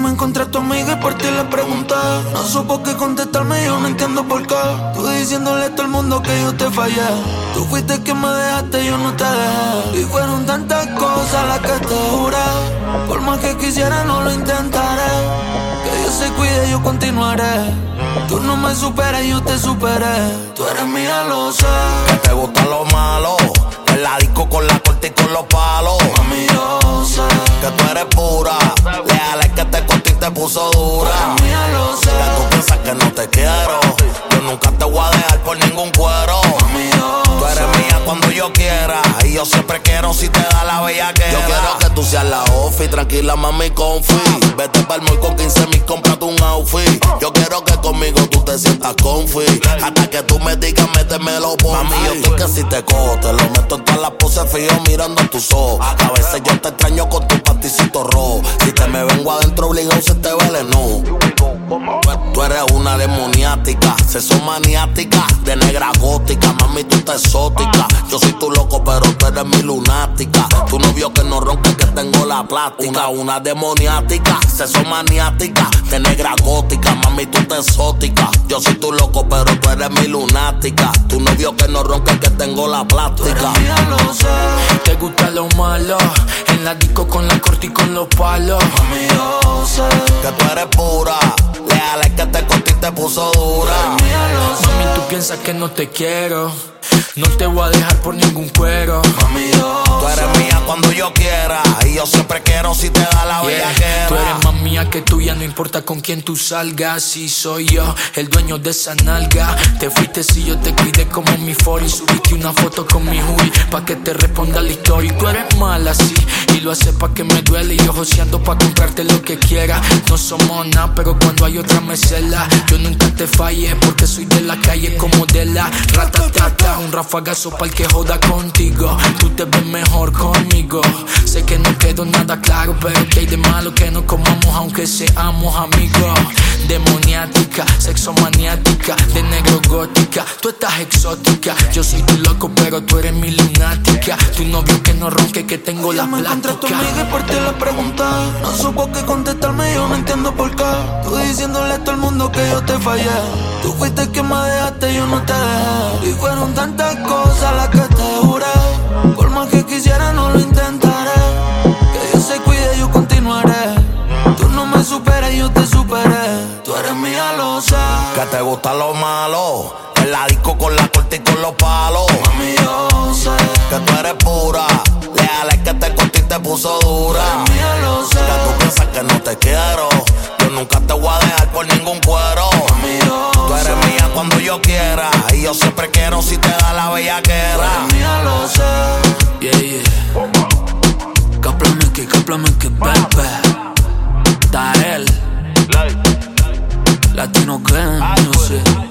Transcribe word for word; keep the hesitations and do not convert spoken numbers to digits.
me encontré a tu amiga y por ti le pregunté. No supo qué contestarme, yo no entiendo por qué. Tú diciéndole a todo el mundo que yo te fallé. Tú fuiste quien me dejaste, yo no te dejé. Y fueron tantas cosas las que te juré. Por más que quisiera no lo intentaré. Que Dios se cuide, yo continuaré. Tú no me superas, yo te superé. Tú eres mía, lo sé. Que te gusta lo malo. En la disco con la corte y con los palos. Mami, yo sé que tú eres pura. Leal es que te cortó y te puso dura. Tú eres mía, lo sé. Que tú piensas que no te quiero. Yo nunca te voy a dejar por ningún cuero. Mami, yo tú eres sé. mía cuando yo quiera. Y yo siempre quiero si te da la bellaquera. Yo quiero que tú seas la ofi. Tranquila, mami, confi. Vete pa'l mall con quince mil, cómprate un outfit. Yo quiero que conmigo tú te sientas confi. Hasta que tú me digas, métemelo por mí. Yo estoy que si te cojo, te lo meto en todas las poses frío mirando a tus ojos. A veces yo te extraño con tu panticito rojo. Si te me vengo adentro obligado se te veneno. Tú eres una demoniática, sexo maniática, de negra gótica, mami tú estás exótica. Yo soy tu loco pero tú eres mi lunática. Tu novio que no ronca que tengo la plástica. Una, una demoniática, sexo maniática, de negra gótica, mami tú estás exótica. Yo soy tu loco pero tú eres mi lunática. Tu novio que no ronca que tengo la plástica. Tú eres mía, lo sé. Te gusta lo malo, en la disco con la corte y con los palos. Mami, yo sé que tú eres pura. Leal es que te cortó y te puso dura. Tú eres mía, lo sé. Mami, tú piensas que no te quiero. No te voy a dejar por ningún cuero. Mami, yo tú eres sé. mía cuando yo quiera. Y yo siempre quiero si te da la Yeah. bellaquera. Tú eres más mía que tuya, no importa con quién tú salgas. Si soy yo, el dueño de esa nalga. Te fuiste si yo te cuidé como mi forty. Subiste una foto con mi Juli pa' que te responda la historia. Tú eres mala, sí, y lo haces pa' que me duele. Y yo joseando pa' comprarte lo que quiera. No somos nada, pero cuando hay otra me cela. Yo nunca te fallé porque soy de la calle como de la ratatata. Un rafagazo pa'l que joda contigo. Tú te ves mejor conmigo. Sé que no quedó nada claro, pero que hay de malo que no comamos aunque seamos amigos. Demoniática, sexo maniática, de negro gótica. Tú estás exótica. Yo soy tu loco, pero tú eres mi lunática. Tu novio que no ronque, que tengo la Yo me encontré a tu plática. amiga y por ti le pregunté. No supo qué contestarme, yo no entiendo por qué. Tú diciéndole a todo el mundo que yo te fallé. Tú fuiste quien me dejaste, yo no te dejé. Y fueron tantas cosas las que te juré. Por más que quisiera no lo intentaré. Que Dios se cuide, yo continuaré. Tú no me superas, yo te superé. Tú eres mía, lo sé. Que te gusta lo malo. En la disco con la corte y con los palos. Mami, yo sé que tú eres pura. Leal es que te cortó y te puso dura. Tú eres mía, lo sé. Que tú piensas que no te quiero. Yo nunca te voy a dejar por ningún cuero. Mami, yo tú eres sé. mía cuando yo quiera. Y yo siempre quiero si te da la bellaquera. Tú eres mía, lo sé. Yeah, yeah. Cáplame que, cáplame que, bebé. Tael Latino Gang, no sé.